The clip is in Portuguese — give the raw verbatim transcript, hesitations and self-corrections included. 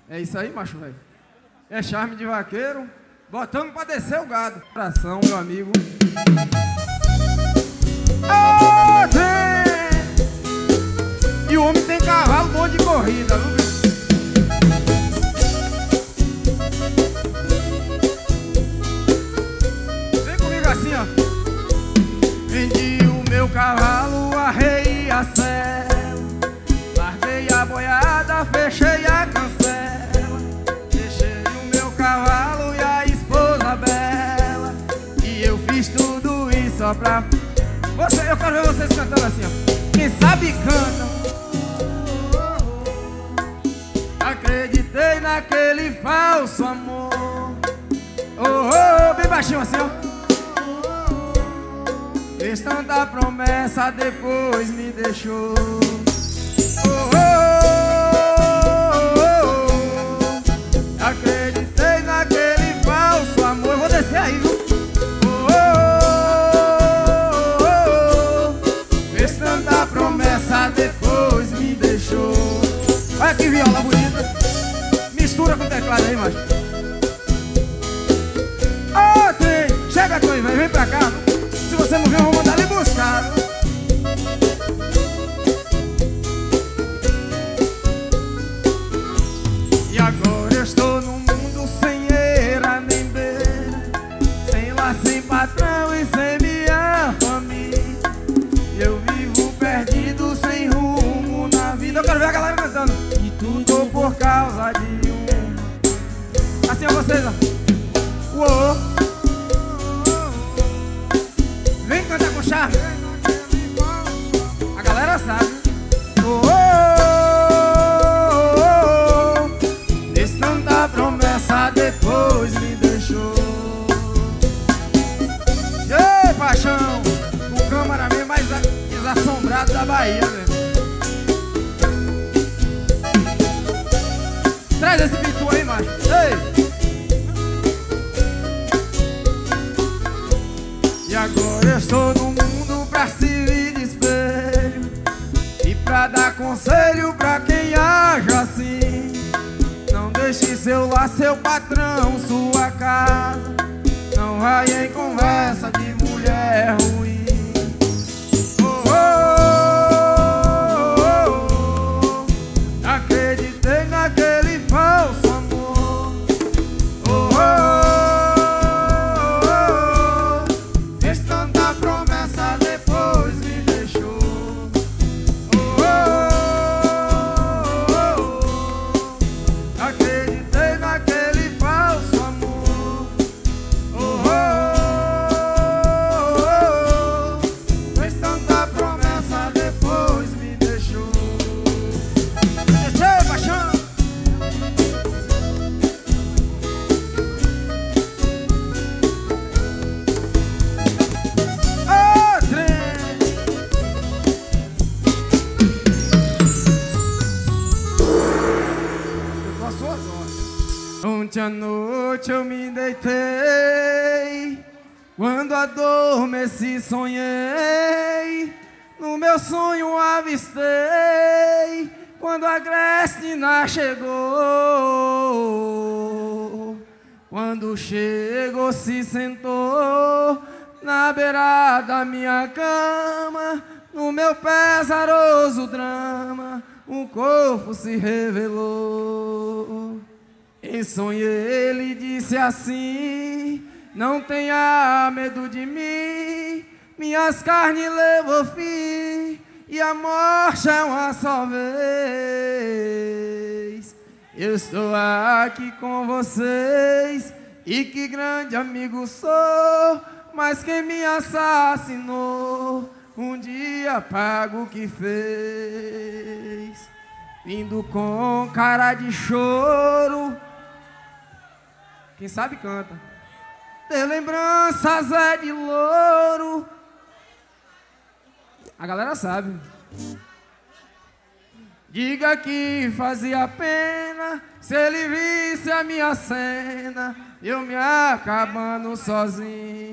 É isso aí, macho, velho. É charme de vaqueiro, botando pra descer o gado. Coração, meu amigo. Oh, tem! E o homem tem cavalo bom de corrida, viu? Vem comigo assim, ó. Vendi o meu cavalo, arrei a cela, larguei a boiada, fechei a cancela, deixei o meu cavalo e a esposa bela, e eu fiz tudo isso só pra você. Eu quero ver vocês cantando assim, ó. Quem sabe canta. Acreditei naquele falso amor. Oh, oh, oh, bem baixinho assim, ó. Fez tanta promessa, depois me deixou. Oh, oh, oh, oh, oh. Acreditei naquele falso amor. Eu vou descer aí, viu? Oh, oh, oh, oh. Fez tanta promessa, depois me deixou. Olha que viola bonita. Mistura com teclado aí, macho. Oh, tem. Chega aqui, vem, vem pra cá. Se você não viu, eu vou mandar ele buscar. E agora eu estou num mundo sem eira nem beira, sem lar, sem patrão e sem minha família. E eu vivo perdido, sem rumo na vida. Eu quero ver a galera cantando. E tudo por causa de um. Assim ó, vocês, ó. Uou. Vem cantar com charme. A galera sabe. Oh, oh, oh, oh. Fez tanta promessa, depois me deixou. Ei, paixão, o camaraman mais desassombrado da Bahia, velho. Traz esse pitu aí, macho. Ei. E agora eu estou no mundo pra servir de espelho e pra dar conselho pra quem age assim. Não deixe seu lar, seu patrão, sua casa. Não vai em conversa de mulher ruim. Oh, oh, oh, oh, oh. Acreditei naquele falso amor. Oh, oh, ontem à noite eu me deitei, quando adormeci sonhei, no meu sonho avistei, quando a Grestina chegou. Quando chegou se sentou na beira da minha cama, no meu pesaroso drama um corpo se revelou. Em sonho ele disse assim: não tenha medo de mim, minhas carnes levou fim, e a morte é uma só vez. Eu estou aqui com vocês, e que grande amigo sou, mas quem me assassinou, um dia pago o que fez. Vindo com cara de choro, quem sabe canta. De lembranças é de louro. A galera sabe. Diga que fazia pena se ele visse a minha cena, eu me acabando sozinho.